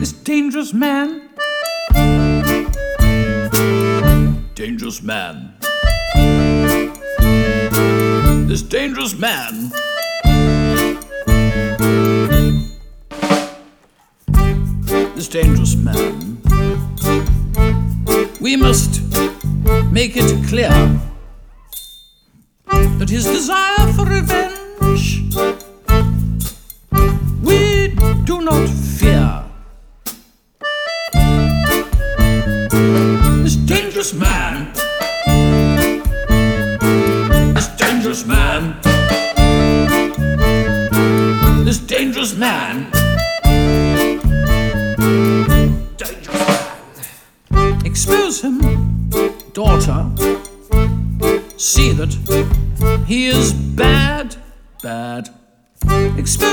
this dangerous man. Dangerous man. This dangerous man. This dangerous man. We must make it clear that his desire for revenge we do not fear. This dangerous man. This dangerous man. This dangerous man. Dangerous man. Expose him, daughter. See that he is bad, bad. Expose